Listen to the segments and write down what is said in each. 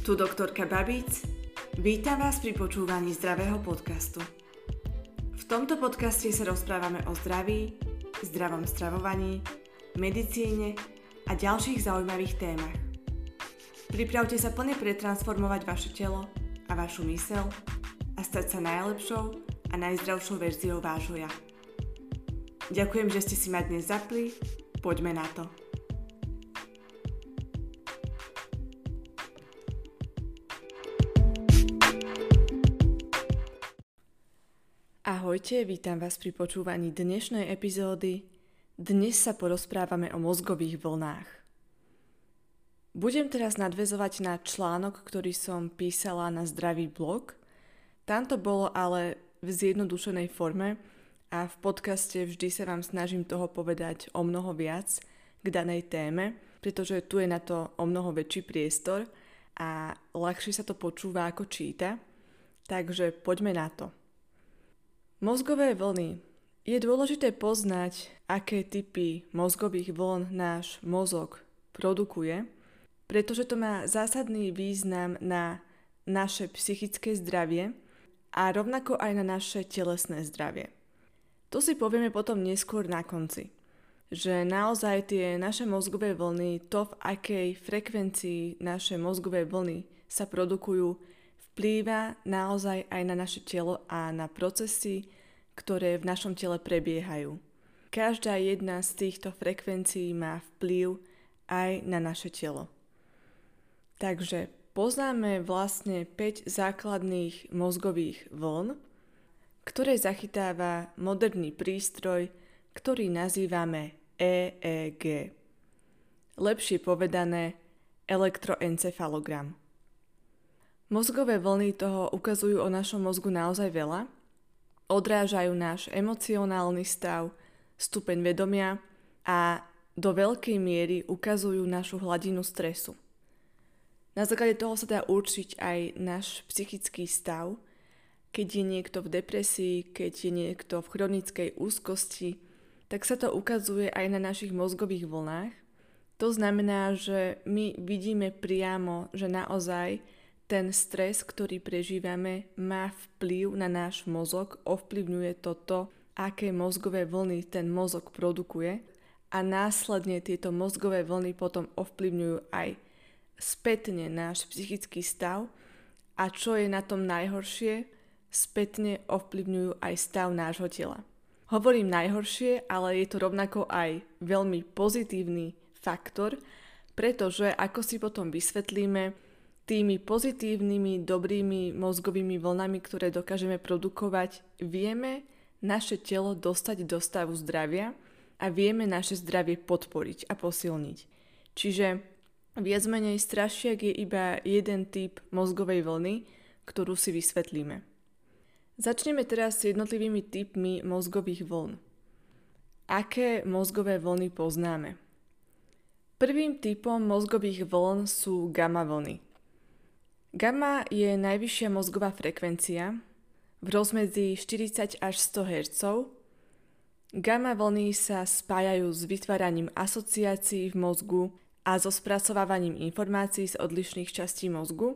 Tu doktorka Babíc. Vítam vás pri počúvaní zdravého podcastu. V tomto podcaste sa rozprávame o zdraví, zdravom stravovaní, medicíne a ďalších zaujímavých témach. Pripravte sa plne pretransformovať vaše telo a vašu myseľ a stať sa najlepšou a najzdravšou verziou vášho ja. Ďakujem, že ste si ma dnes zapli. Poďme na to. Ahojte, vítam vás pri počúvaní dnešnej epizódy. Dnes sa porozprávame o mozgových vlnách. Budem teraz nadväzovať na článok, ktorý som písala na Zdravý blog. Tam to bolo ale v zjednodušenej forme a v podcaste vždy sa vám snažím toho povedať o mnoho viac k danej téme, pretože tu je na to o mnoho väčší priestor a ľahšie sa to počúva ako číta. Takže poďme na to. Mozgové vlny. Je dôležité poznať, aké typy mozgových vln náš mozog produkuje, pretože to má zásadný význam na naše psychické zdravie a rovnako aj na naše telesné zdravie. To si povieme potom neskôr na konci, že naozaj tie naše mozgové vlny, to v akej frekvencii naše mozgové vlny sa produkujú, vplýva naozaj aj na naše telo a na procesy, ktoré v našom tele prebiehajú. Každá jedna z týchto frekvencií má vplyv aj na naše telo. Takže poznáme vlastne 5 základných mozgových vln, ktoré zachytáva moderný prístroj, ktorý nazývame EEG. Lepšie povedané elektroencefalogram. Mozgové vlny toho ukazujú o našom mozgu naozaj veľa. Odrážajú náš emocionálny stav, stupeň vedomia a do veľkej miery ukazujú našu hladinu stresu. Na základe toho sa dá určiť aj náš psychický stav, keď je niekto v depresii, keď je niekto v chronickej úzkosti, tak sa to ukazuje aj na našich mozgových vlnách. To znamená, že my vidíme priamo, že naozaj ten stres, ktorý prežívame, má vplyv na náš mozog, ovplyvňuje to, aké mozgové vlny ten mozog produkuje a následne tieto mozgové vlny potom ovplyvňujú aj spätne náš psychický stav a čo je na tom najhoršie, spätne ovplyvňujú aj stav nášho tela. Hovorím najhoršie, ale je to rovnako aj veľmi pozitívny faktor, pretože ako si potom vysvetlíme, tými pozitívnymi, dobrými mozgovými vlnami, ktoré dokážeme produkovať, vieme naše telo dostať do stavu zdravia a vieme naše zdravie podporiť a posilniť. Čiže viac menej strašiak je iba jeden typ mozgovej vlny, ktorú si vysvetlíme. Začneme teraz s jednotlivými typmi mozgových vln. Aké mozgové vlny poznáme? Prvým typom mozgových vln sú gamma vlny. Gamma je najvyššia mozgová frekvencia v rozmedzi 40 až 100 Hz. Gamma vlny sa spájajú s vytváraním asociácií v mozgu a so spracovávaním informácií z odlišných častí mozgu.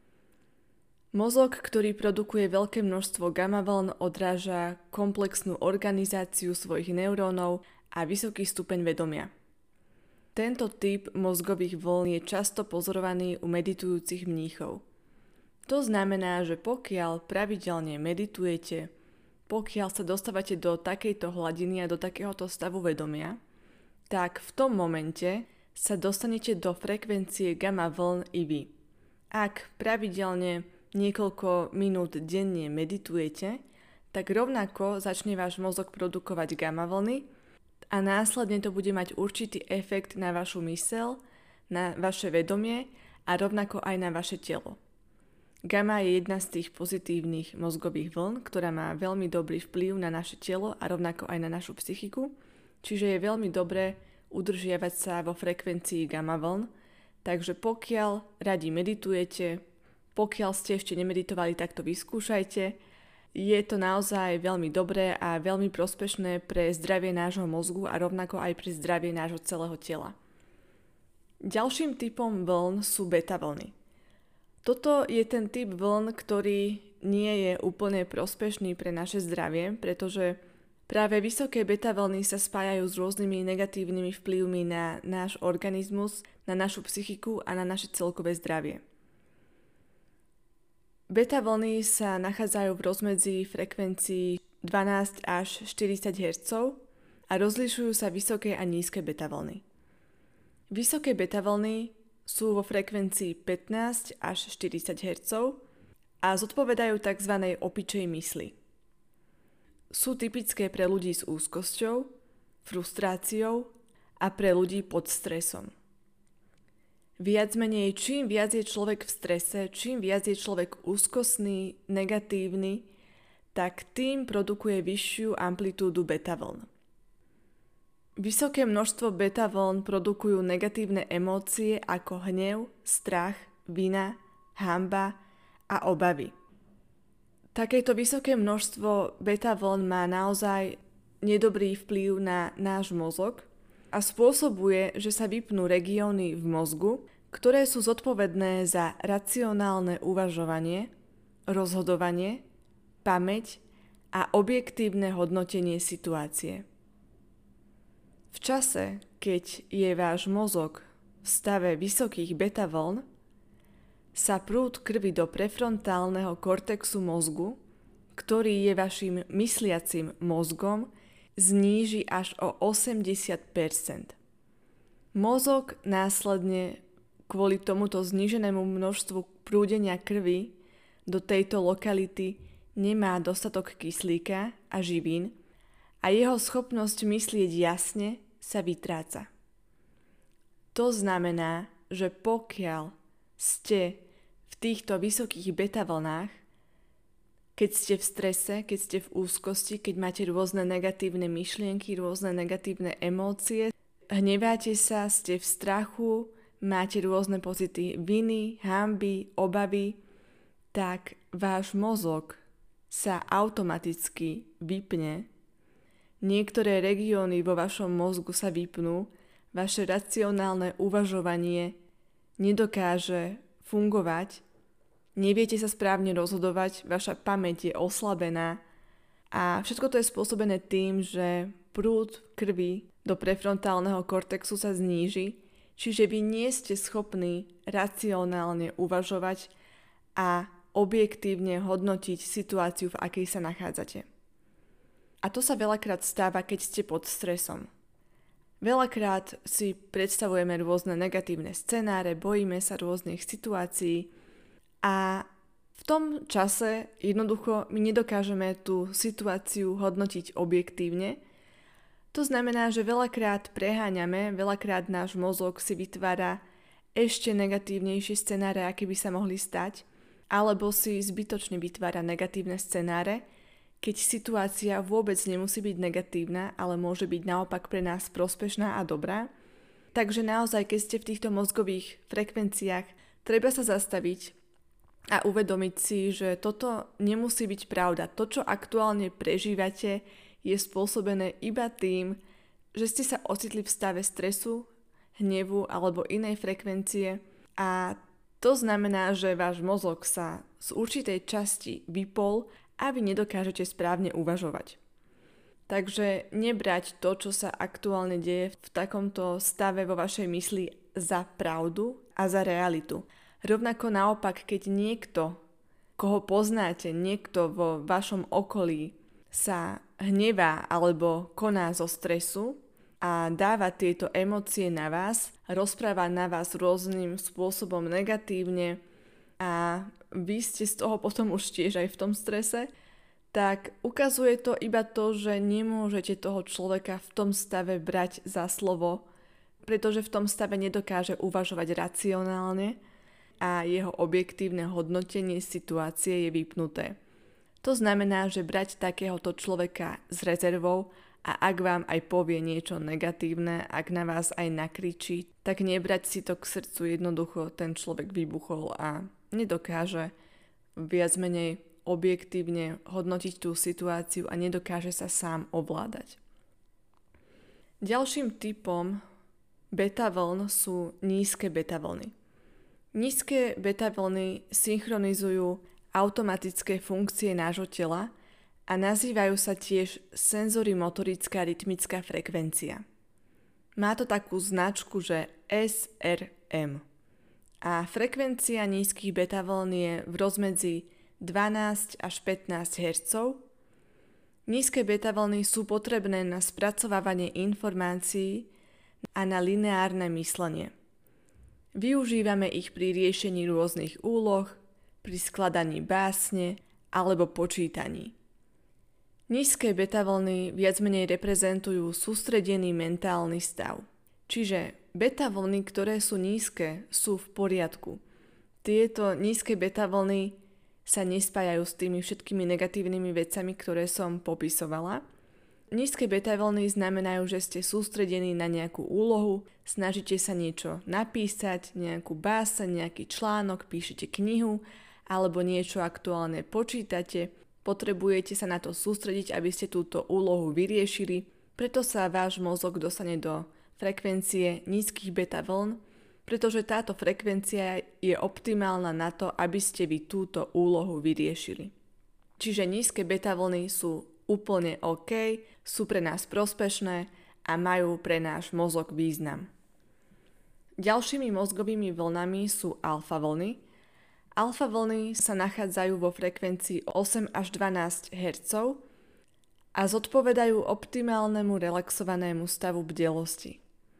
Mozog, ktorý produkuje veľké množstvo gamma vln, odráža komplexnú organizáciu svojich neurónov a vysoký stupeň vedomia. Tento typ mozgových vln je často pozorovaný u meditujúcich mníchov. To znamená, že pokiaľ pravidelne meditujete, pokiaľ sa dostávate do takejto hladiny a do takéhoto stavu vedomia, tak v tom momente sa dostanete do frekvencie gamma vln i vy. Ak pravidelne niekoľko minút denne meditujete, tak rovnako začne váš mozog produkovať gamma vlny a následne to bude mať určitý efekt na vašu myseľ, na vaše vedomie a rovnako aj na vaše telo. Gamma je jedna z tých pozitívnych mozgových vln, ktorá má veľmi dobrý vplyv na naše telo a rovnako aj na našu psychiku, čiže je veľmi dobré udržiavať sa vo frekvencii gamma vln, takže pokiaľ radi meditujete, pokiaľ ste ešte nemeditovali, tak to vyskúšajte. Je to naozaj veľmi dobré a veľmi prospešné pre zdravie nášho mozgu a rovnako aj pre zdravie nášho celého tela. Ďalším typom vln sú beta vlny. Toto je ten typ vln, ktorý nie je úplne prospešný pre naše zdravie, pretože práve vysoké beta vlny sa spájajú s rôznymi negatívnymi vplyvmi na náš organizmus, na našu psychiku a na naše celkové zdravie. Beta vlny sa nachádzajú v rozmedzi frekvencií 12 až 40 Hz a rozlišujú sa vysoké a nízke beta vlny. Vysoké beta vlny sú vo frekvencii 15 až 40 Hz a zodpovedajú tzv. Opičej mysli. Sú typické pre ľudí s úzkosťou, frustráciou a pre ľudí pod stresom. Viac menej, čím viac je človek v strese, čím viac je človek úzkostný, negatívny, tak tým produkuje vyššiu amplitúdu beta vln. Vysoké množstvo beta vln produkujú negatívne emócie ako hnev, strach, vina, hanba a obavy. Takéto vysoké množstvo beta vln má naozaj nedobrý vplyv na náš mozog a spôsobuje, že sa vypnú regióny v mozgu, ktoré sú zodpovedné za racionálne uvažovanie, rozhodovanie, pamäť a objektívne hodnotenie situácie. V čase, keď je váš mozog v stave vysokých beta vln, sa prúd krvi do prefrontálneho kortexu mozgu, ktorý je vašim mysliacim mozgom, zníži až o 80%. Mozog následne kvôli tomuto zníženému množstvu prúdenia krvi do tejto lokality nemá dostatok kyslíka a živín a jeho schopnosť myslieť jasne sa vytráca. To znamená, že pokiaľ ste v týchto vysokých beta vlnách, keď ste v strese, keď ste v úzkosti, keď máte rôzne negatívne myšlienky, rôzne negatívne emócie, hneváte sa, ste v strachu, máte rôzne pocity viny, hanby, obavy, tak váš mozog sa automaticky vypne. Niektoré regióny vo vašom mozgu sa vypnú, vaše racionálne uvažovanie nedokáže fungovať, neviete sa správne rozhodovať, vaša pamäť je oslabená a všetko to je spôsobené tým, že prúd krvi do prefrontálneho kortexu sa zníži, čiže vy nie ste schopní racionálne uvažovať a objektívne hodnotiť situáciu, v akej sa nachádzate. A to sa veľakrát stáva, keď ste pod stresom. Veľakrát si predstavujeme rôzne negatívne scenáre, bojíme sa rôznych situácií a v tom čase jednoducho my nedokážeme tú situáciu hodnotiť objektívne. To znamená, že veľakrát preháňame, veľakrát náš mozog si vytvára ešte negatívnejšie scenáre, aké by sa mohli stať, alebo si zbytočne vytvára negatívne scenáre, keď situácia vôbec nemusí byť negatívna, ale môže byť naopak pre nás prospešná a dobrá. Takže naozaj, keď ste v týchto mozgových frekvenciách, treba sa zastaviť a uvedomiť si, že toto nemusí byť pravda. To, čo aktuálne prežívate, je spôsobené iba tým, že ste sa ocitli v stave stresu, hnevu alebo inej frekvencie a to znamená, že váš mozog sa z určitej časti vypol a vy nedokážete správne uvažovať. Takže nebrať to, čo sa aktuálne deje v takomto stave vo vašej mysli za pravdu a za realitu. Rovnako naopak, keď niekto, koho poznáte, niekto vo vašom okolí sa hnevá alebo koná zo stresu a dáva tieto emócie na vás, rozpráva na vás rôznym spôsobom negatívne a vy ste z toho potom už tiež aj v tom strese, tak ukazuje to iba to, že nemôžete toho človeka v tom stave brať za slovo, pretože v tom stave nedokáže uvažovať racionálne a jeho objektívne hodnotenie situácie je vypnuté. To znamená, že brať takéhoto človeka s rezervou a ak vám aj povie niečo negatívne, ak na vás aj nakričí, tak nebrať si to k srdcu, jednoducho ten človek vybuchol a nedokáže viac menej objektívne hodnotiť tú situáciu a nedokáže sa sám ovládať. Ďalším typom beta vln sú nízke beta vlny. Nízke beta vlny synchronizujú automatické funkcie nášho tela a nazývajú sa tiež senzorimotorická rytmická frekvencia. Má to takú značku, že SRM. A frekvencia nízkych beta vln je v rozmedzi 12 až 15 Hz. Nízke beta vlny sú potrebné na spracovávanie informácií a na lineárne myslenie. Využívame ich pri riešení rôznych úloh, pri skladaní básne alebo počítaní. Nízke beta vlny viac menej reprezentujú sústredený mentálny stav. Čiže beta vlny, ktoré sú nízke, sú v poriadku. Tieto nízke beta vlny sa nespájajú s tými všetkými negatívnymi vecami, ktoré som popisovala. Nízke beta vlny znamenajú, že ste sústredení na nejakú úlohu, snažíte sa niečo napísať, nejakú báseň, nejaký článok, píšete knihu alebo niečo aktuálne počítate. Potrebujete sa na to sústrediť, aby ste túto úlohu vyriešili, preto sa váš mozog dostane do frekvencie nízkych beta vln, pretože táto frekvencia je optimálna na to, aby ste vy túto úlohu vyriešili. Čiže nízke beta vlny sú úplne OK, sú pre nás prospešné a majú pre náš mozog význam. Ďalšími mozgovými vlnami sú alfa vlny. Alfa vlny sa nachádzajú vo frekvencii 8 až 12 Hz a zodpovedajú optimálnemu relaxovanému stavu bdelosti.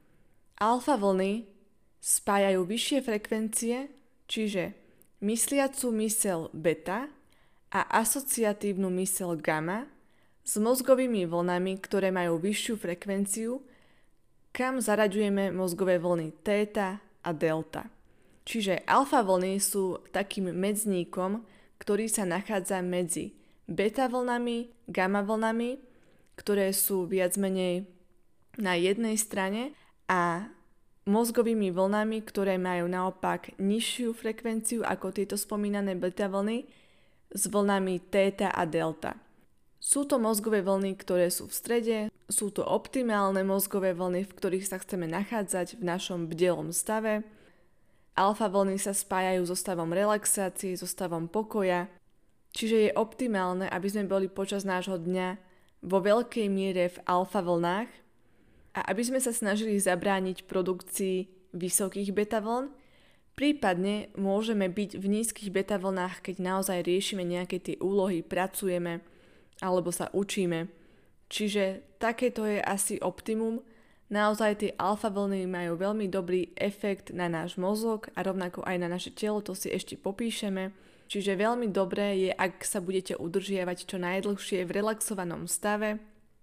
Alfa vlny spájajú vyššie frekvencie, čiže mysliacu myseľ beta a asociatívnu myseľ gamma s mozgovými vlnami, ktoré majú vyššiu frekvenciu, kam zaraďujeme mozgové vlny téta a delta. Čiže alfa vlny sú takým medzníkom, ktorý sa nachádza medzi beta vlnami, gamma vlnami, ktoré sú viac menej na jednej strane a mozgovými vlnami, ktoré majú naopak nižšiu frekvenciu ako tieto spomínané beta vlny s vlnami téta a delta. Sú to mozgové vlny, ktoré sú v strede, sú to optimálne mozgové vlny, v ktorých sa chceme nachádzať v našom bdelom stave. Alfa vlny sa spájajú so stavom relaxácie, so stavom pokoja, čiže je optimálne, aby sme boli počas nášho dňa vo veľkej miere v alfa vlnách a aby sme sa snažili zabrániť produkcii vysokých beta vln, prípadne môžeme byť v nízkych beta vlnách, keď naozaj riešime nejaké tie úlohy, pracujeme alebo sa učíme. Čiže takéto je asi optimum. Naozaj tie alfa vlny majú veľmi dobrý efekt na náš mozog a rovnako aj na naše telo, to si ešte popíšeme. Čiže veľmi dobré je, ak sa budete udržiavať čo najdlhšie v relaxovanom stave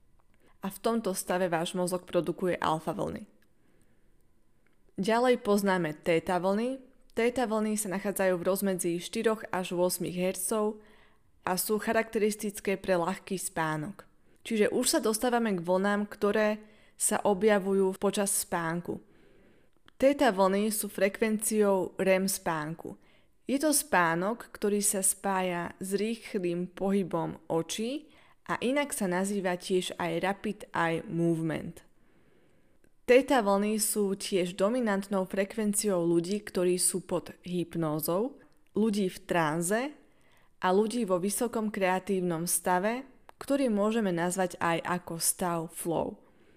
a v tomto stave váš mozog produkuje alfa vlny. Ďalej poznáme téta vlny. Téta vlny sa nachádzajú v rozmedzi 4 až 8 Hz a sú charakteristické pre ľahký spánok. Čiže už sa dostávame k vlnám, ktoré sa objavujú počas spánku. Téta vlny sú frekvenciou REM spánku. Je to spánok, ktorý sa spája s rýchlym pohybom očí a inak sa nazýva tiež aj rapid eye movement. Téta vlny sú tiež dominantnou frekvenciou ľudí, ktorí sú pod hypnózou, ľudí v tranze a ľudí vo vysokom kreatívnom stave, ktorý môžeme nazvať aj ako stav flow.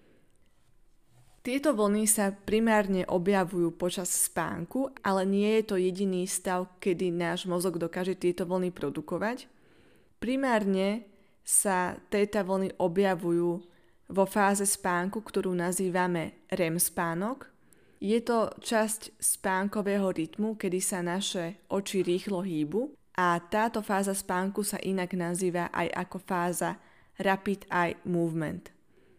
Tieto vlny sa primárne objavujú počas spánku, ale nie je to jediný stav, kedy náš mozog dokáže tieto vlny produkovať. Primárne sa téta vlny objavujú vo fáze spánku, ktorú nazývame REM spánok. Je to časť spánkového rytmu, kedy sa naše oči rýchlo hýbu a táto fáza spánku sa inak nazýva aj ako fáza rapid eye movement.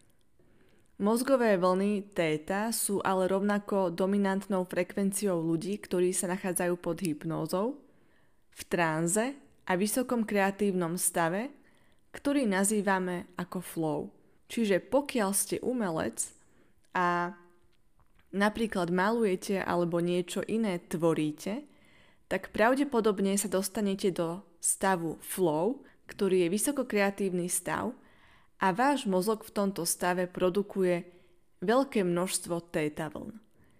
Mozgové vlny téta sú ale rovnako dominantnou frekvenciou ľudí, ktorí sa nachádzajú pod hypnózou, v tranze a vysokom kreatívnom stave, ktorý nazývame ako flow. Čiže pokiaľ ste umelec a napríklad malujete alebo niečo iné tvoríte, tak pravdepodobne sa dostanete do stavu flow, ktorý je vysoko kreatívny stav a váš mozog v tomto stave produkuje veľké množstvo téta vln.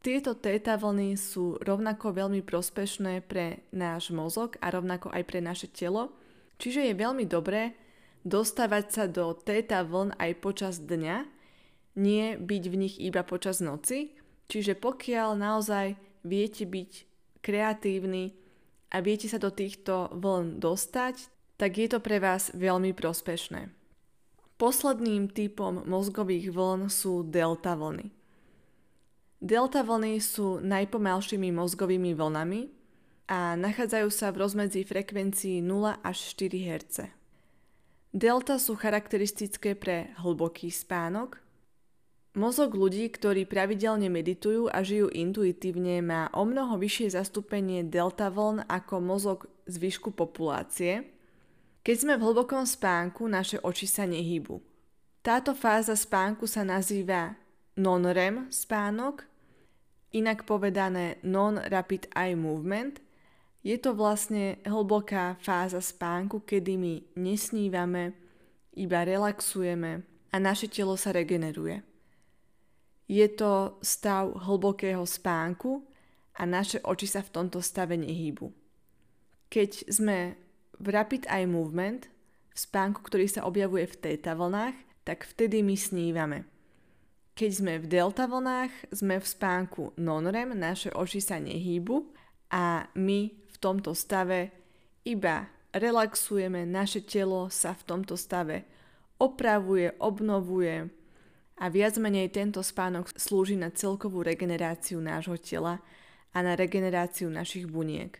Tieto téta vlny sú rovnako veľmi prospešné pre náš mozog a rovnako aj pre naše telo, čiže je veľmi dobré dostávať sa do téta vln aj počas dňa, nie byť v nich iba počas noci, čiže pokiaľ naozaj viete byť kreatívni a viete sa do týchto vln dostať, tak je to pre vás veľmi prospešné. Posledným typom mozgových vln sú delta vlny. Delta vlny sú najpomalšími mozgovými vlnami a nachádzajú sa v rozmedzi frekvencií 0 až 4 Hz. Delta sú charakteristické pre hlboký spánok. Mozog ľudí, ktorí pravidelne meditujú a žijú intuitívne, má omnoho vyššie zastúpenie delta vln ako mozog zvyšku populácie. Keď sme v hlbokom spánku, naše oči sa nehýbu. Táto fáza spánku sa nazýva non-REM spánok, inak povedané non-rapid eye movement. Je to vlastne hlboká fáza spánku, kedy my nesnívame, iba relaxujeme a naše telo sa regeneruje. Je to stav hlbokého spánku a naše oči sa v tomto stave nehýbu. Keď sme v rapid eye movement, v spánku, ktorý sa objavuje v téta vlnách, tak vtedy my snívame. Keď sme v delta vlnách, sme v spánku non-REM, naše oči sa nehýbu a my v tomto stave iba relaxujeme, naše telo sa v tomto stave opravuje, obnovuje a viac menej tento spánok slúži na celkovú regeneráciu nášho tela a na regeneráciu našich buniek.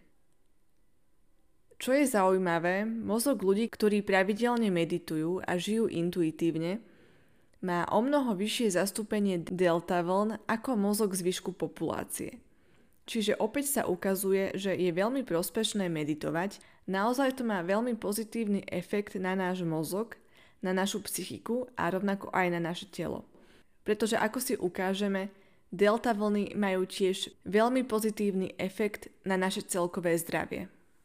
Čo je zaujímavé, mozog ľudí, ktorí pravidelne meditujú a žijú intuitívne, má omnoho vyššie zastúpenie delta vln ako mozog zvyšku populácie. Čiže opäť sa ukazuje, že je veľmi prospešné meditovať, naozaj to má veľmi pozitívny efekt na náš mozog, na našu psychiku a rovnako aj na naše telo. Pretože ako si ukážeme, delta vlny majú tiež veľmi pozitívny efekt na naše celkové zdravie.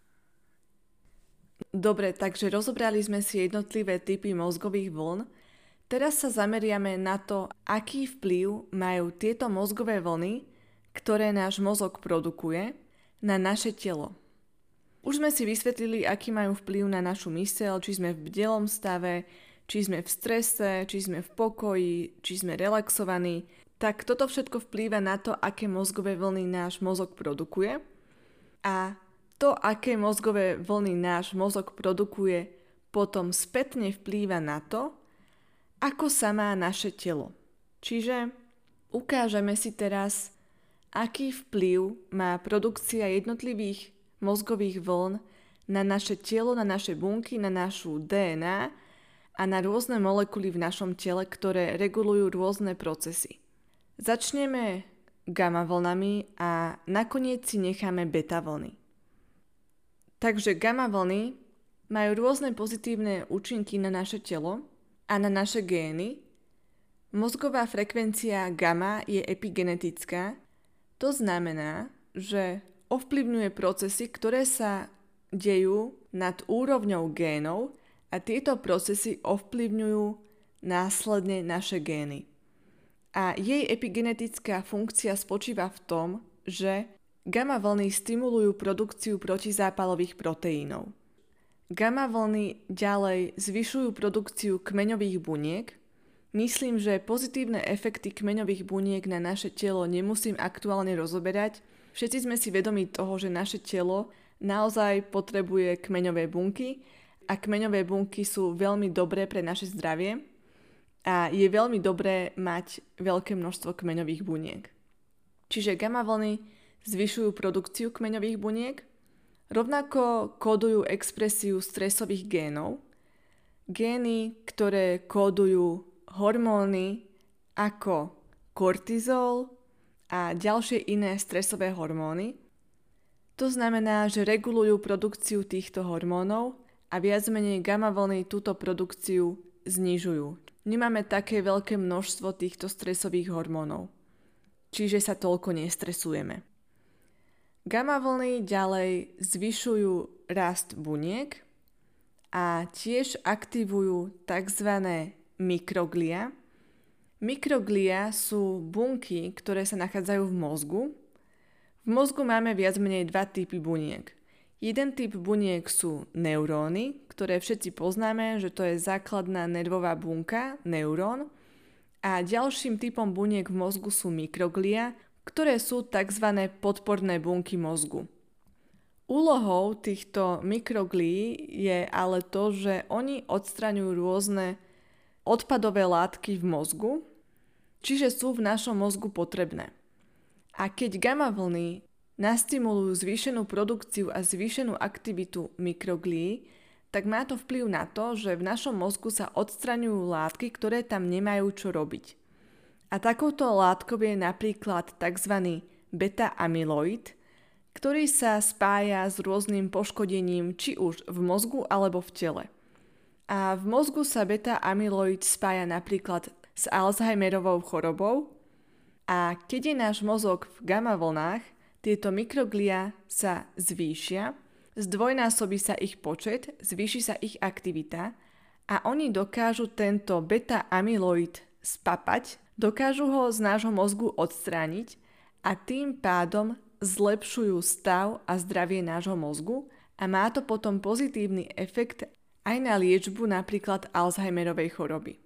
Dobre, takže rozobrali sme si jednotlivé typy mozgových vln. Teraz sa zameriame na to, aký vplyv majú tieto mozgové vlny, ktoré náš mozog produkuje, na naše telo. Už sme si vysvetlili, aký majú vplyv na našu myseľ, či sme v bdelom stave, či sme v strese, či sme v pokoji, či sme relaxovaní. Tak toto všetko vplýva na to, aké mozgové vlny náš mozog produkuje. A to, aké mozgové vlny náš mozog produkuje, potom spätne vplýva na to, ako sa má naše telo. Čiže ukážeme si teraz, aký vplyv má produkcia jednotlivých mozgových vln na naše telo, na naše bunky, na našu DNA a na rôzne molekuly v našom tele, ktoré regulujú rôzne procesy. Začneme gamma vlnami a nakoniec si necháme beta vlny. Takže gamma vlny majú rôzne pozitívne účinky na naše telo a na naše gény. Mozgová frekvencia gamma je epigenetická. To znamená, že ovplyvňuje procesy, ktoré sa dejú nad úrovňou génov a tieto procesy ovplyvňujú následne naše gény. A jej epigenetická funkcia spočíva v tom, že gamma vlny stimulujú produkciu protizápalových proteínov. Gamma vlny ďalej zvyšujú produkciu kmeňových buniek. Myslím, že pozitívne efekty kmeňových buniek na naše telo nemusím aktuálne rozoberať. Všetci sme si vedomi toho, že naše telo naozaj potrebuje kmeňové bunky a kmeňové bunky sú veľmi dobré pre naše zdravie a je veľmi dobré mať veľké množstvo kmeňových buniek. Čiže gamma vlny zvyšujú produkciu kmeňových buniek, rovnako kódujú expresiu stresových génov. Gény, ktoré kódujú hormóny ako kortizol a ďalšie iné stresové hormóny. To znamená, že regulujú produkciu týchto hormónov a viac menej gamma vlny túto produkciu znižujú. Nemáme také veľké množstvo týchto stresových hormónov, čiže sa toľko nestresujeme. Gamma vlny ďalej zvyšujú rast buniek a tiež aktivujú tzv. Mikroglia. Mikroglia sú bunky, ktoré sa nachádzajú v mozgu. V mozgu máme viac menej dva typy buniek. Jeden typ buniek sú neuróny, ktoré všetci poznáme, že to je základná nervová bunka, neurón. A ďalším typom buniek v mozgu sú mikroglia, ktoré sú tzv. Podporné bunky mozgu. Úlohou týchto mikroglií je ale to, že oni odstraňujú rôzne odpadové látky v mozgu, čiže sú v našom mozgu potrebné. A keď gamma vlny nastimulujú zvýšenú produkciu a zvýšenú aktivitu mikroglií, tak má to vplyv na to, že v našom mozgu sa odstraňujú látky, ktoré tam nemajú čo robiť. A takouto látkou je napríklad tzv. Beta-amyloid, ktorý sa spája s rôznym poškodením či už v mozgu alebo v tele. A v mozgu sa beta-amyloid spája napríklad s Alzheimerovou chorobou a keď je náš mozog v gamma vlnách, tieto mikroglia sa zvýšia, zdvojnásobí sa ich počet, zvýši sa ich aktivita a oni dokážu tento beta-amyloid spapať, dokážu ho z nášho mozgu odstrániť a tým pádom zlepšujú stav a zdravie nášho mozgu a má to potom pozitívny efekt aj na liečbu napríklad Alzheimerovej choroby.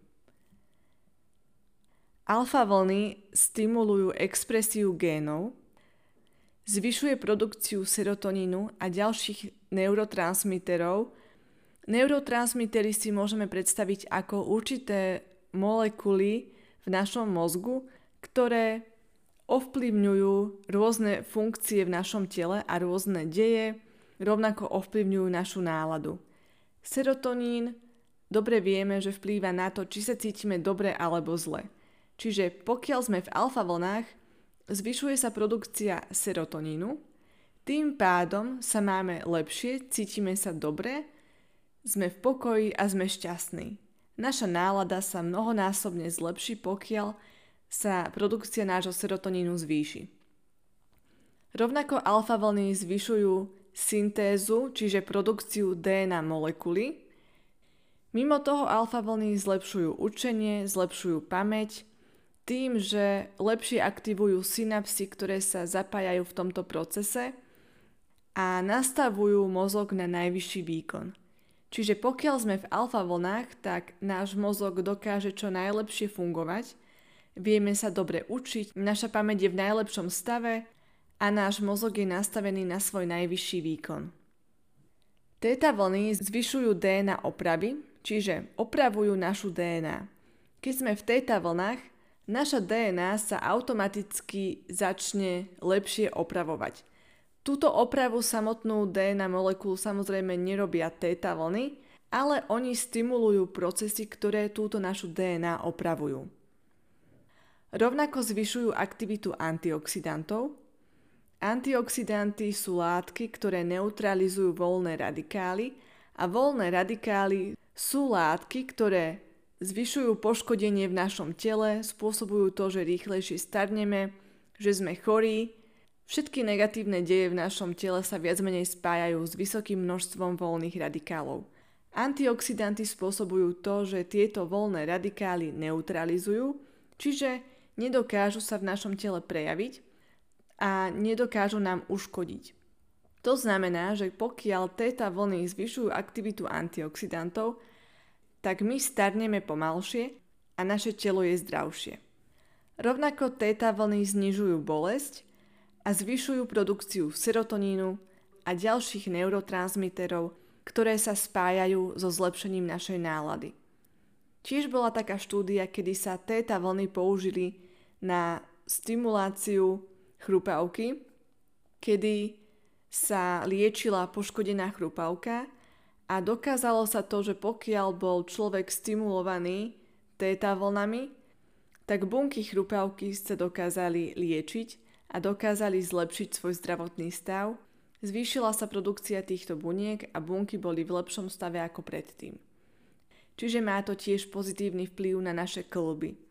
Alfa vlny stimulujú expresiu génov, zvyšuje produkciu serotonínu a ďalších neurotransmiterov. Neurotransmitery si môžeme predstaviť ako určité molekuly v našom mozgu, ktoré ovplyvňujú rôzne funkcie v našom tele a rôzne deje, rovnako ovplyvňujú našu náladu. Serotonín dobre vieme, že vplýva na to, či sa cítime dobre alebo zle. Čiže pokiaľ sme v alfa vlnách, zvyšuje sa produkcia serotonínu, tým pádom sa máme lepšie, cítime sa dobre, sme v pokoji a sme šťastní. Naša nálada sa mnohonásobne zlepší, pokiaľ sa produkcia nášho serotonínu zvýši. Rovnako alfa vlny zvyšujú syntézu, čiže produkciu DNA molekuly. Mimo toho alfa vlny zlepšujú učenie, zlepšujú pamäť, tým, že lepšie aktivujú synapsy, ktoré sa zapájajú v tomto procese a nastavujú mozog na najvyšší výkon. Čiže pokiaľ sme v alfa vlnách, tak náš mozog dokáže čo najlepšie fungovať, vieme sa dobre učiť, naša pamäť je v najlepšom stave a náš mozog je nastavený na svoj najvyšší výkon. Téta vlny zvyšujú DNA opravy, čiže opravujú našu DNA. Keď sme v téta vlnách, naša DNA sa automaticky začne lepšie opravovať. Túto opravu samotnú DNA molekúlu samozrejme nerobia téta vlny, ale oni stimulujú procesy, ktoré túto našu DNA opravujú. Rovnako zvyšujú aktivitu antioxidantov. Antioxidanty sú látky, ktoré neutralizujú voľné radikály a voľné radikály sú látky, ktoré zvyšujú poškodenie v našom tele, spôsobujú to, že rýchlejšie starneme, že sme chorí. Všetky negatívne deje v našom tele sa viac menej spájajú s vysokým množstvom voľných radikálov. Antioxidanty spôsobujú to, že tieto voľné radikály neutralizujú, čiže nedokážu sa v našom tele prejaviť a nedokážu nám uškodiť. To znamená, že pokiaľ téta vlny zvyšujú aktivitu antioxidantov, tak my starneme pomalšie a naše telo je zdravšie. Rovnako téta vlny znižujú bolesť a zvyšujú produkciu serotonínu a ďalších neurotransmiterov, ktoré sa spájajú so zlepšením našej nálady. Tiež bola taká štúdia, kedy sa téta vlny použili na stimuláciu chrupavky, kedy sa liečila poškodená chrupavka a dokázalo sa to, že pokiaľ bol človek stimulovaný téta vlnami, tak bunky chrupavky sa dokázali liečiť a dokázali zlepšiť svoj zdravotný stav. Zvýšila sa produkcia týchto buniek a bunky boli v lepšom stave ako predtým. Čiže má to tiež pozitívny vplyv na naše kĺby.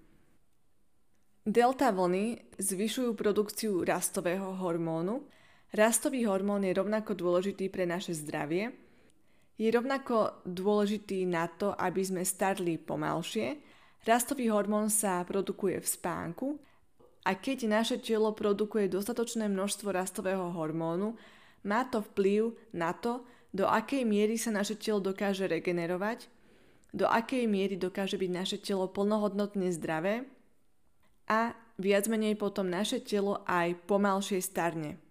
Delta vlny zvyšujú produkciu rastového hormónu. Rastový hormón je rovnako dôležitý pre naše zdravie. Je rovnako dôležitý na to, aby sme starli pomalšie Rastový hormón sa produkuje v spánku a keď naše telo produkuje dostatočné množstvo rastového hormónu, má to vplyv na to, do akej miery sa naše telo dokáže regenerovať, do akej miery dokáže byť naše telo plnohodnotne zdravé a viac menej potom naše telo aj pomalšie starne.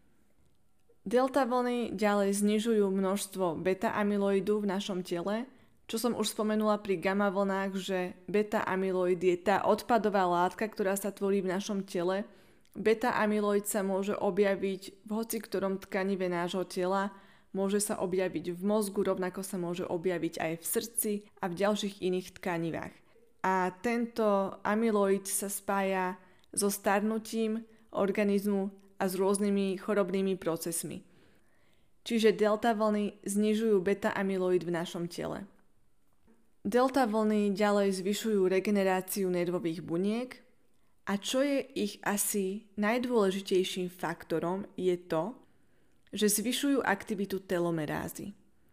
Delta vlny ďalej znižujú množstvo beta-amyloidu v našom tele, čo som už spomenula pri gamma vlnách, že beta-amyloid je tá odpadová látka, ktorá sa tvorí v našom tele. Beta-amyloid sa môže objaviť v hociktorom tkanive nášho tela, môže sa objaviť v mozgu, rovnako sa môže objaviť aj v srdci a v ďalších iných tkanivách. A tento amyloid sa spája so starnutím organizmu a s rôznymi chorobnými procesmi. Čiže delta vlny znižujú beta-amyloid v našom tele. Delta vlny ďalej zvyšujú regeneráciu nervových buniek a čo je ich asi najdôležitejším faktorom je to, že zvyšujú aktivitu telomerázy.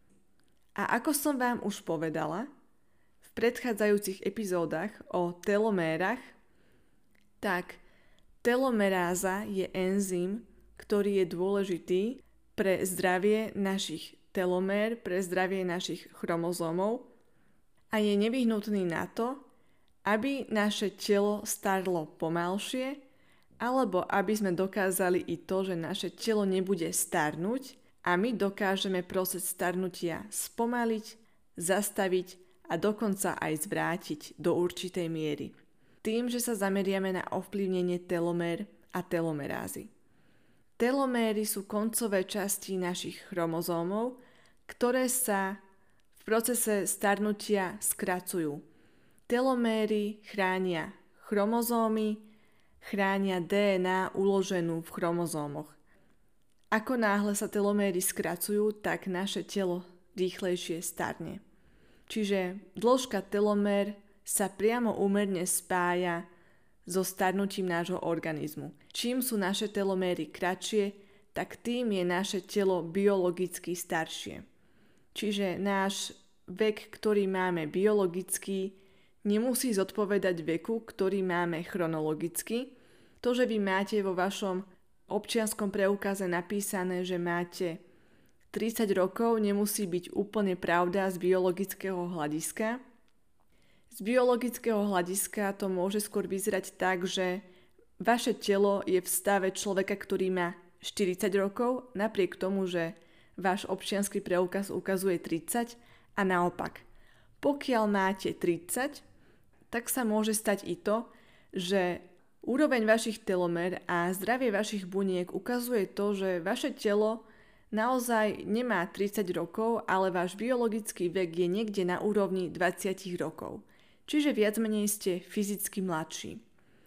A ako som vám už povedala v predchádzajúcich epizódach o telomérach, tak telomeráza je enzym, ktorý je dôležitý pre zdravie našich telomér, pre zdravie našich chromozómov a je nevyhnutný na to, aby naše telo starlo pomalšie, alebo aby sme dokázali i to, že naše telo nebude starnúť a my dokážeme proces starnutia spomaliť, zastaviť a dokonca aj zvrátiť do určitej miery. Tým, že sa zameriame na ovplyvnenie telomér a telomerázy. Teloméry sú koncové časti našich chromozómov, ktoré sa v procese starnutia skracujú. Teloméry chránia chromozómy, chránia DNA uloženú v chromozómoch. Ako náhle sa teloméry skracujú, tak naše telo rýchlejšie starne. Čiže dĺžka telomér sa priamo úmerne spája so starnutím nášho organizmu. Čím sú naše teloméry kratšie, tak tým je naše telo biologicky staršie. Čiže náš vek, ktorý máme biologicky, nemusí zodpovedať veku, ktorý máme chronologicky. To, že vy máte vo vašom občianskom preukaze napísané, že máte 30 rokov, nemusí byť úplne pravda z biologického hľadiska. Z biologického hľadiska to môže skôr vyzerať tak, že vaše telo je v stave človeka, ktorý má 40 rokov, napriek tomu, že váš občiansky preukaz ukazuje 30 a naopak. Pokiaľ máte 30, tak sa môže stať i to, že úroveň vašich telomér a zdravie vašich buniek ukazuje to, že vaše telo naozaj nemá 30 rokov, ale váš biologický vek je niekde na úrovni 20 rokov. Čiže viac menej ste fyzicky mladší.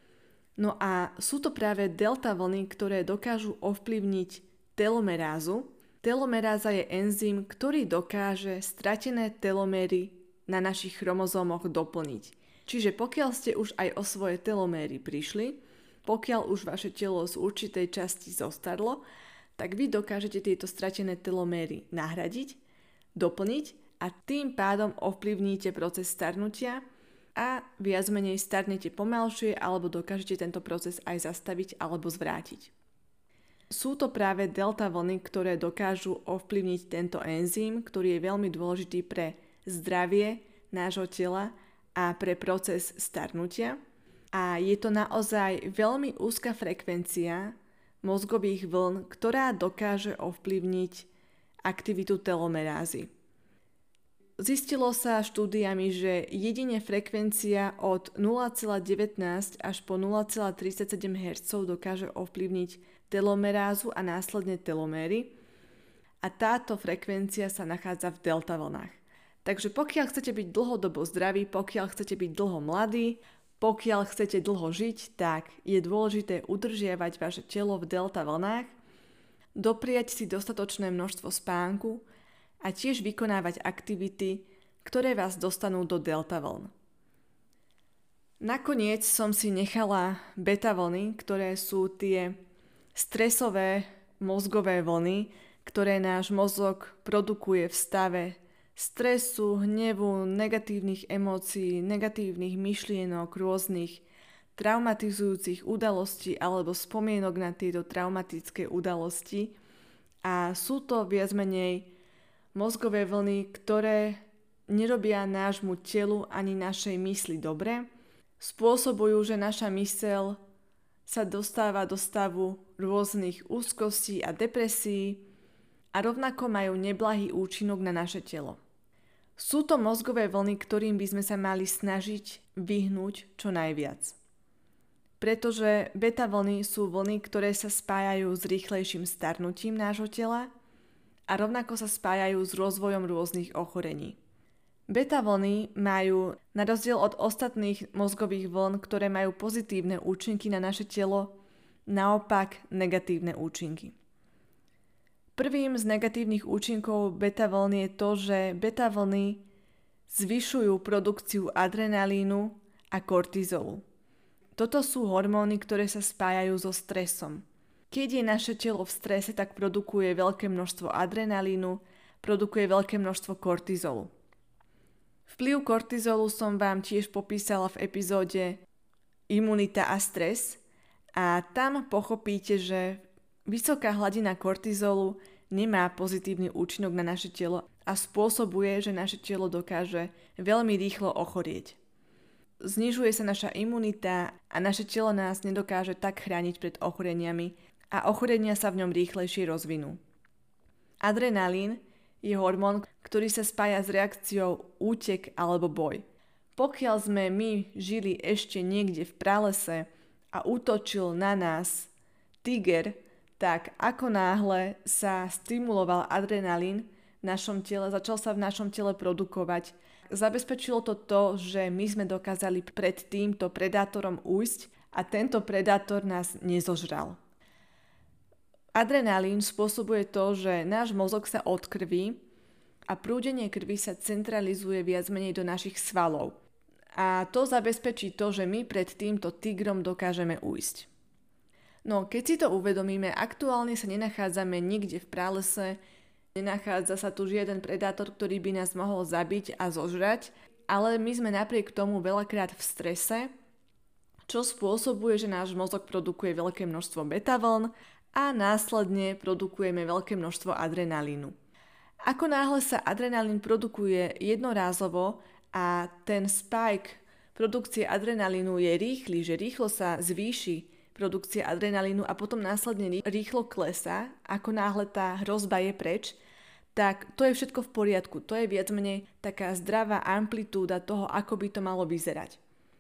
No a sú to práve delta vlny, ktoré dokážu ovplyvniť telomerázu. Telomeráza je enzym, ktorý dokáže stratené teloméry na našich chromozómoch doplniť. Čiže pokiaľ ste už aj o svoje teloméry prišli, pokiaľ už vaše telo z určitej časti zostarlo, tak vy dokážete tieto stratené teloméry nahradiť, doplniť a tým pádom ovplyvníte proces starnutia a viac menej starnete pomalšie alebo dokážete tento proces aj zastaviť alebo zvrátiť. Sú to práve delta vlny, ktoré dokážu ovplyvniť tento enzym, ktorý je veľmi dôležitý pre zdravie nášho tela a pre proces starnutia. A je to naozaj veľmi úzka frekvencia mozgových vln, ktorá dokáže ovplyvniť aktivitu telomerázy. Zistilo sa štúdiami, že jedine frekvencia od 0,19 až po 0,37 Hz dokáže ovplyvniť telomerázu a následne teloméry a táto frekvencia sa nachádza v delta vlnách. Takže pokiaľ chcete byť dlhodobo zdraví, pokiaľ chcete byť dlho mladí, pokiaľ chcete dlho žiť, tak je dôležité udržiavať vaše telo v delta vlnách, dopriať si dostatočné množstvo spánku a tiež vykonávať aktivity, ktoré vás dostanú do delta vln. Nakoniec som si nechala beta vlny, ktoré sú tie stresové mozgové vlny, ktoré náš mozog produkuje v stave stresu, hnevu, negatívnych emócií, negatívnych myšlienok, rôznych traumatizujúcich udalostí alebo spomienok na tieto traumatické udalosti. A sú to viac menej mozgové vlny, ktoré nerobia nášmu telu ani našej mysli dobre. Spôsobujú, že naša myseľ sa dostáva do stavu rôznych úzkostí a depresií a rovnako majú neblahý účinok na naše telo. Sú to mozgové vlny, ktorým by sme sa mali snažiť vyhnúť čo najviac. Pretože beta vlny sú vlny, ktoré sa spájajú s rýchlejším starnutím nášho tela a rovnako sa spájajú s rozvojom rôznych ochorení. Beta vlny majú, na rozdiel od ostatných mozgových vln, ktoré majú pozitívne účinky na naše telo, naopak negatívne účinky. Prvým z negatívnych účinkov beta vlny je to, že beta vlny zvyšujú produkciu adrenalínu a kortizolu. Toto sú hormóny, ktoré sa spájajú so stresom. Keď je naše telo v strese, tak produkuje veľké množstvo adrenalínu, produkuje veľké množstvo kortizolu. Vplyv kortizolu som vám tiež popísala v epizóde Imunita a stres a tam pochopíte, že vysoká hladina kortizolu nemá pozitívny účinok na naše telo a spôsobuje, že naše telo dokáže veľmi rýchlo ochorieť. Znižuje sa naša imunita a naše telo nás nedokáže tak chrániť pred ochoreniami a ochorenia sa v ňom rýchlejšie rozvinú. Adrenalín je hormón, ktorý sa spája s reakciou útek alebo boj. Pokiaľ sme my žili ešte niekde v pralese a útočil na nás tiger, tak ako náhle sa stimuloval adrenalín v našom tele, začal sa v našom tele produkovať. Zabezpečilo to, že my sme dokázali pred týmto predátorom ujsť a tento predátor nás nezožral. Adrenalín spôsobuje to, že náš mozog sa odkrví a prúdenie krvi sa centralizuje viac menej do našich svalov. A to zabezpečí to, že my pred týmto tigrom dokážeme ujsť. No, keď si to uvedomíme, aktuálne sa nenachádzame nikde v pralese, nenachádza sa tu žiaden predátor, ktorý by nás mohol zabiť a zožrať, ale my sme napriek tomu veľakrát v strese, čo spôsobuje, že náš mozog produkuje veľké množstvo beta vln a následne produkujeme veľké množstvo adrenalínu. Ako náhle sa adrenalín produkuje jednorázovo a ten spike produkcie adrenalínu je rýchly, že rýchlo sa zvýši produkcia adrenalínu a potom následne rýchlo klesá, ako náhle tá hrozba je preč, tak to je všetko v poriadku. To je viac menej taká zdravá amplitúda toho, ako by to malo vyzerať.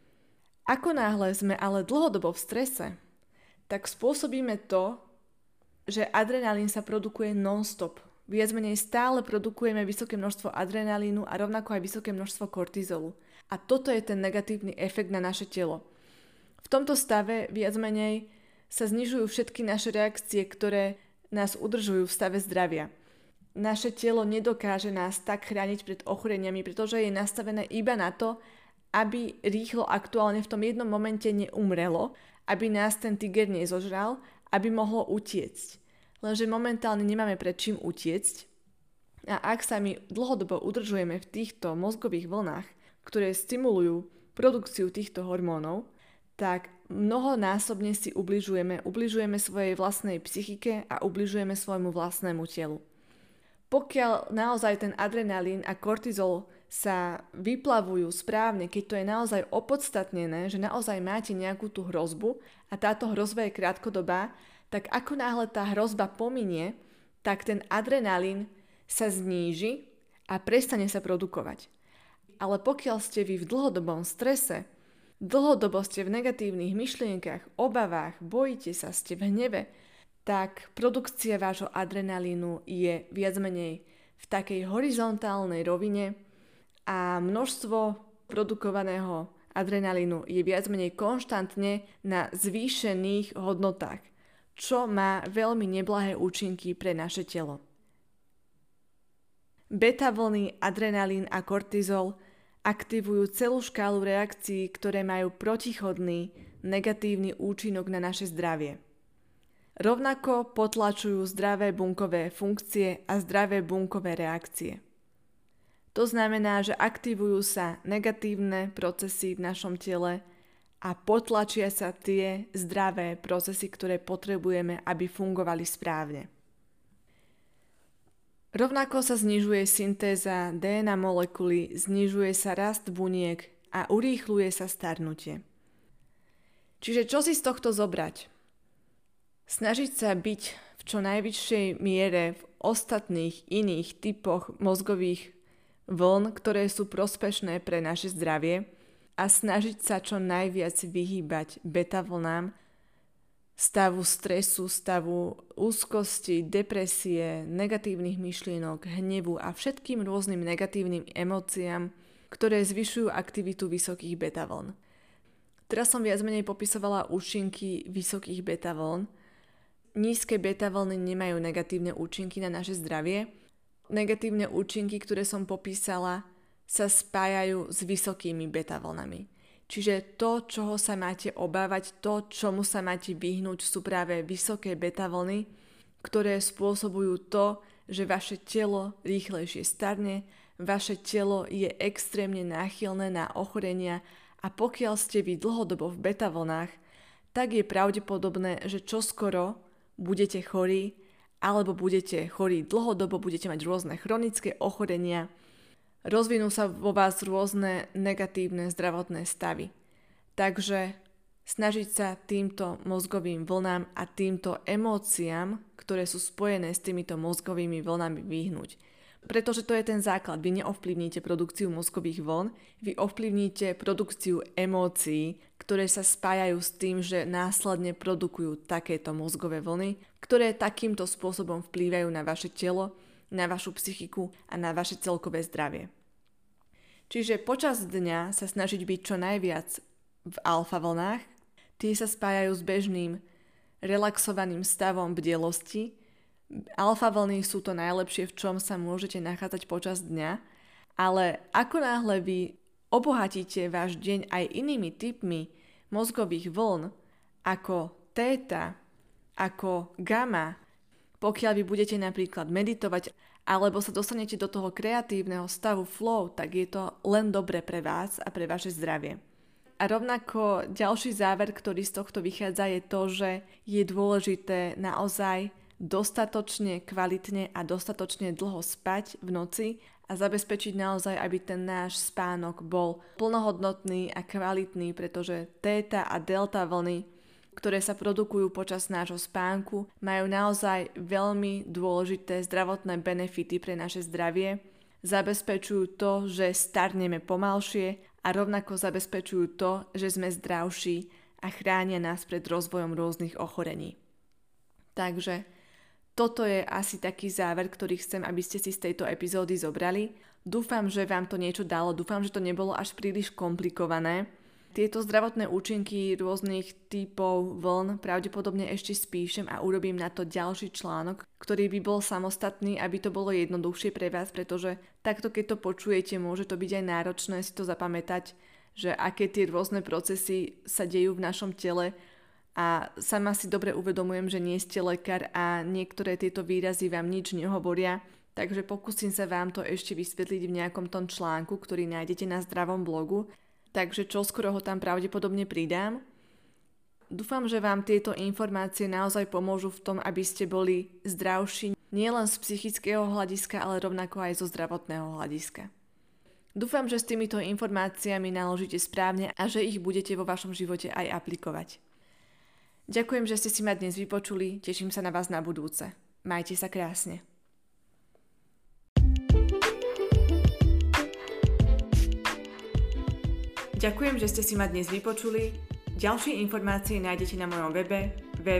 Ako náhle sme ale dlhodobo v strese, tak spôsobíme to, že adrenalín sa produkuje non-stop. Viac menej stále produkujeme vysoké množstvo adrenalínu a rovnako aj vysoké množstvo kortizolu. A toto je ten negatívny efekt na naše telo. V tomto stave viac menej sa znižujú všetky naše reakcie, ktoré nás udržujú v stave zdravia. Naše telo nedokáže nás tak chrániť pred ochoreniami, pretože je nastavené iba na to, aby rýchlo aktuálne v tom jednom momente neumrelo, aby nás ten tiger nezožral, aby mohlo utiecť. Lenže momentálne nemáme pred čím utiecť a ak sa my dlhodobo udržujeme v týchto mozgových vlnách, ktoré stimulujú produkciu týchto hormónov, tak mnohonásobne si ubližujeme svojej vlastnej psychike a ubližujeme svojmu vlastnému telu. Pokiaľ naozaj ten adrenalín a kortizol sa vyplavujú správne, keď to je naozaj opodstatnené, že naozaj máte nejakú tú hrozbu a táto hrozba je krátkodobá, tak ako náhle tá hrozba pominie, tak ten adrenalín sa zníži a prestane sa produkovať. Ale pokiaľ ste vy v dlhodobom strese, dlhodobo ste v negatívnych myšlienkach, obavách, bojíte sa, ste v hneve, tak produkcia vášho adrenalínu je viac menej v takej horizontálnej rovine a množstvo produkovaného adrenalínu je viac menej konštantne na zvýšených hodnotách, čo má veľmi neblahé účinky pre naše telo. Beta vlny, adrenalín a kortizol aktivujú celú škálu reakcií, ktoré majú protichodný, negatívny účinok na naše zdravie. Rovnako potlačujú zdravé bunkové funkcie a zdravé bunkové reakcie. To znamená, že aktivujú sa negatívne procesy v našom tele a potlačia sa tie zdravé procesy, ktoré potrebujeme, aby fungovali správne. Rovnako sa znižuje syntéza DNA molekuly, znižuje sa rast buniek a urýchľuje sa starnutie. Čiže čo si z tohto zobrať? Snažiť sa byť v čo najvyššej miere v ostatných iných typoch mozgových vln, ktoré sú prospešné pre naše zdravie a snažiť sa čo najviac vyhýbať beta vlnám, stavu stresu, stavu úzkosti, depresie, negatívnych myšlienok, hnevu a všetkým rôznym negatívnym emóciám, ktoré zvyšujú aktivitu vysokých beta vln. Teraz som viac menej popisovala účinky vysokých beta vln. Nízke beta vlny nemajú negatívne účinky na naše zdravie. Negatívne účinky, ktoré som popísala, sa spájajú s vysokými beta vlnami. Čiže to, čoho sa máte obávať, to, čomu sa máte vyhnúť, sú práve vysoké beta vlny, ktoré spôsobujú to, že vaše telo rýchlejšie starne, vaše telo je extrémne náchylné na ochorenia a pokiaľ ste vy dlhodobo v beta vlnách, tak je pravdepodobné, že čoskoro budete chorí, alebo budete chorí dlhodobo, budete mať rôzne chronické ochorenia, rozvinú sa vo vás rôzne negatívne zdravotné stavy. Takže snažiť sa týmto mozgovým vlnám a týmto emóciám, ktoré sú spojené s týmito mozgovými vlnami, vyhnúť. Pretože to je ten základ. Vy neovplyvníte produkciu mozgových vln, vy ovplyvníte produkciu emócií, ktoré sa spájajú s tým, že následne produkujú takéto mozgové vlny, ktoré takýmto spôsobom vplývajú na vaše telo, na vašu psychiku a na vaše celkové zdravie. Čiže počas dňa sa snažiť byť čo najviac v alfa vlnách. Tie sa spájajú s bežným relaxovaným stavom bdelosti. Alfa vlny sú to najlepšie, v čom sa môžete nachádzať počas dňa, ale ako náhle vy obohatíte váš deň aj inými typmi mozgových vln, ako téta, ako gamma, pokiaľ vy budete napríklad meditovať alebo sa dostanete do toho kreatívneho stavu flow, tak je to len dobre pre vás a pre vaše zdravie. A rovnako ďalší záver, ktorý z tohto vychádza, je to, že je dôležité naozaj dostatočne kvalitne a dostatočne dlho spať v noci a zabezpečiť naozaj, aby ten náš spánok bol plnohodnotný a kvalitný, pretože téta a delta vlny, ktoré sa produkujú počas nášho spánku, majú naozaj veľmi dôležité zdravotné benefity pre naše zdravie. Zabezpečujú to, že starneme pomalšie a rovnako zabezpečujú to, že sme zdravší a chránia nás pred rozvojom rôznych ochorení. Takže toto je asi taký záver, ktorý chcem, aby ste si z tejto epizódy zobrali. Dúfam, že vám to niečo dalo, dúfam, že to nebolo až príliš komplikované. Tieto zdravotné účinky rôznych typov vln pravdepodobne ešte spíšem a urobím na to ďalší článok, ktorý by bol samostatný, aby to bolo jednoduchšie pre vás, pretože takto keď to počujete, môže to byť aj náročné si to zapamätať, že aké tie rôzne procesy sa dejú v našom tele a sama si dobre uvedomujem, že nie ste lekár a niektoré tieto výrazy vám nič nehovoria, takže pokúsim sa vám to ešte vysvetliť v nejakom tom článku, ktorý nájdete na Zdravom blogu. Takže čoskoro ho tam pravdepodobne pridám. Dúfam, že vám tieto informácie naozaj pomôžu v tom, aby ste boli zdravší nielen z psychického hľadiska, ale rovnako aj zo zdravotného hľadiska. Dúfam, že s týmito informáciami naložíte správne a že ich budete vo vašom živote aj aplikovať. Ďakujem, že ste si ma dnes vypočuli, teším sa na vás na budúce. Majte sa krásne. Ďakujem, že ste si ma dnes vypočuli. Ďalšie informácie nájdete na mojom webe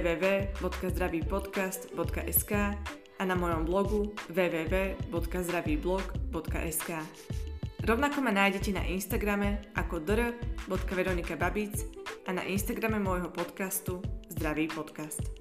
www.zdravýpodcast.sk a na mojom blogu www.zdravýblog.sk. Rovnako ma nájdete na Instagrame ako dr.veronikababic a na Instagrame môjho podcastu Zdravý podcast.